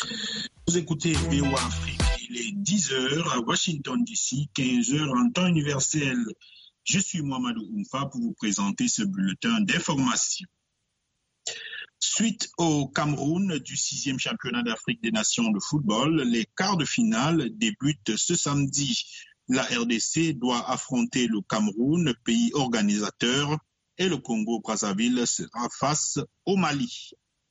Vous écoutez VOA Afrique, il est 10h à Washington DC, 15h en temps universel. Je suis Mohamedou Oumfa pour vous présenter ce bulletin d'information. Suite au Cameroun du 6e championnat d'Afrique des Nations de football, les quarts de finale débutent ce samedi. La RDC doit affronter le Cameroun, pays organisateur, et le Congo-Brazzaville sera face au Mali.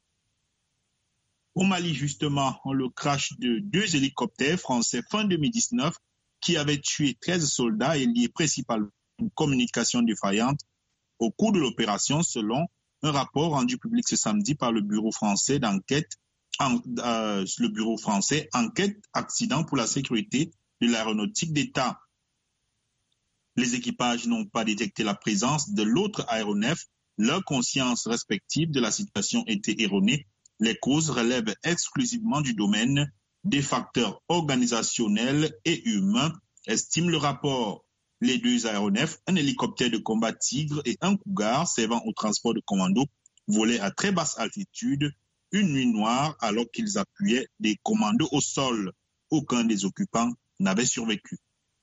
Au Mali, justement, le crash de 2 hélicoptères français fin 2019 qui avaient tué 13 soldats et lié principalement une communication défaillante au cours de l'opération, selon un rapport rendu public ce samedi par le Bureau français d'enquête, le Bureau français enquête accident pour la sécurité de l'aéronautique d'État. Les équipages n'ont pas détecté la présence de l'autre aéronef. Leur conscience respective de la situation était erronée. Les causes relèvent exclusivement du domaine des facteurs organisationnels et humains, estime le rapport. Les 2 aéronefs, un hélicoptère de combat Tigre et un Cougar servant au transport de commandos, volaient à très basse altitude une nuit noire alors qu'ils appuyaient des commandos au sol. Aucun des occupants n'avait survécu.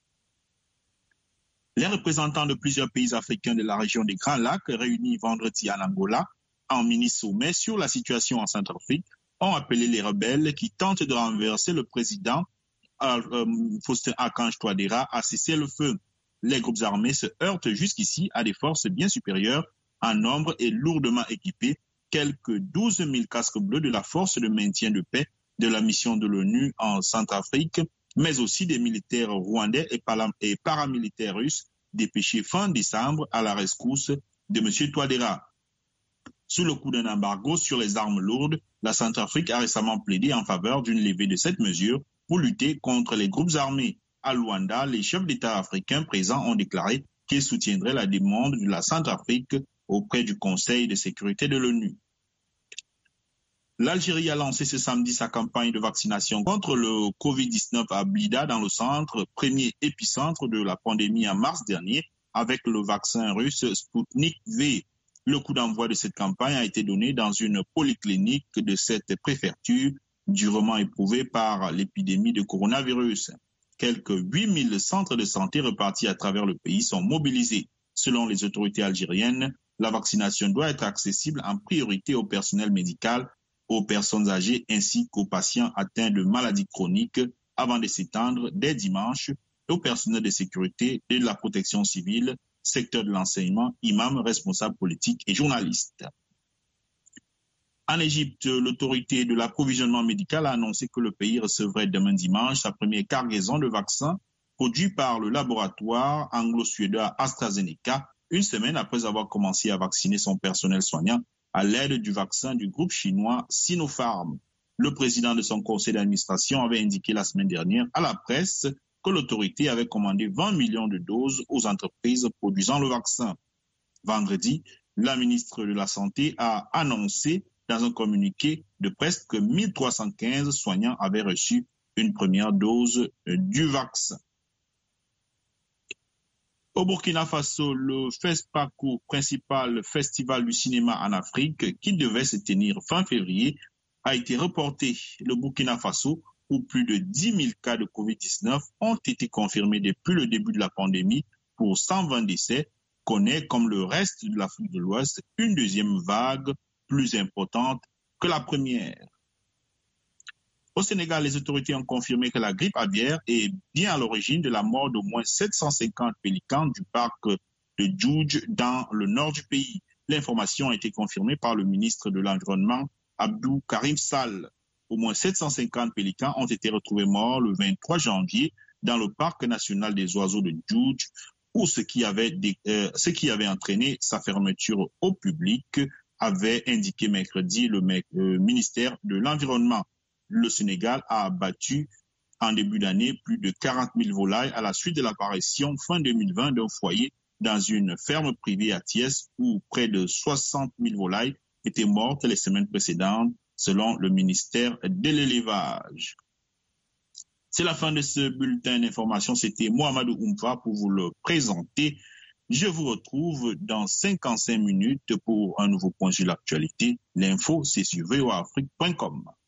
Les représentants de plusieurs pays africains de la région des Grands Lacs, réunis vendredi à Angola, en mini-sommet sur la situation en Centrafrique, ont appelé les rebelles qui tentent de renverser le président Faustin-Archange Touadéra à cesser le feu. Les groupes armés se heurtent jusqu'ici à des forces bien supérieures en nombre et lourdement équipées, quelques 12 000 casques bleus de la force de maintien de paix de la mission de l'ONU en Centrafrique, mais aussi des militaires rwandais et paramilitaires russes dépêchés fin décembre à la rescousse de M. Touadéra. Sous le coup d'un embargo sur les armes lourdes, la Centrafrique a récemment plaidé en faveur d'une levée de cette mesure pour lutter contre les groupes armés. À Luanda, les chefs d'État africains présents ont déclaré qu'ils soutiendraient la demande de la Centrafrique auprès du Conseil de sécurité de l'ONU. L'Algérie a lancé ce samedi sa campagne de vaccination contre le Covid-19 à Blida, dans le centre, premier épicentre de la pandémie en mars dernier, avec le vaccin russe Sputnik V. Le coup d'envoi de cette campagne a été donné dans une polyclinique de cette préfecture durement éprouvée par l'épidémie de coronavirus. Quelques 8000 centres de santé repartis à travers le pays sont mobilisés. Selon les autorités algériennes, la vaccination doit être accessible en priorité au personnel médical, aux personnes âgées ainsi qu'aux patients atteints de maladies chroniques avant de s'étendre dès dimanche au personnel de sécurité et de la protection civile, secteur de l'enseignement, imams, responsables politiques et journalistes. En Égypte, l'autorité de l'approvisionnement médical a annoncé que le pays recevrait demain dimanche sa première cargaison de vaccins produits par le laboratoire anglo-suédois AstraZeneca, une semaine après avoir commencé à vacciner son personnel soignant à l'aide du vaccin du groupe chinois Sinopharm. Le président de son conseil d'administration avait indiqué la semaine dernière à la presse que l'autorité avait commandé 20 millions de doses aux entreprises produisant le vaccin. Vendredi, la ministre de la Santé a annoncé dans un communiqué de presse que 1315 soignants avaient reçu une première dose du vaccin. Au Burkina Faso, le FESPACO, principal festival du cinéma en Afrique, qui devait se tenir fin février, a été reporté. Le Burkina Faso, où plus de 10 000 cas de Covid-19 ont été confirmés depuis le début de la pandémie pour 120 décès, connaît, comme le reste de l'Afrique de l'Ouest, une deuxième vague plus importante que la première. Au Sénégal, les autorités ont confirmé que la grippe aviaire est bien à l'origine de la mort d'au moins 750 pélicans du parc de Djoudj dans le nord du pays. L'information a été confirmée par le ministre de l'Environnement, Abdou Karim Sall. Au moins 750 pélicans ont été retrouvés morts le 23 janvier dans le parc national des oiseaux de Djoudj, où ce qui avait entraîné sa fermeture au public, avait indiqué mercredi le ministère de l'Environnement. Le Sénégal a abattu en début d'année plus de 40 000 volailles à la suite de l'apparition fin 2020 d'un foyer dans une ferme privée à Thiès où près de 60 000 volailles étaient mortes les semaines précédentes, selon le ministère de l'élevage. C'est la fin de ce bulletin d'information. C'était Mohamedou Oumfa pour vous le présenter. Je vous retrouve dans 55 minutes pour un nouveau point sur l'actualité. L'info, c'est sur voaafrique.com.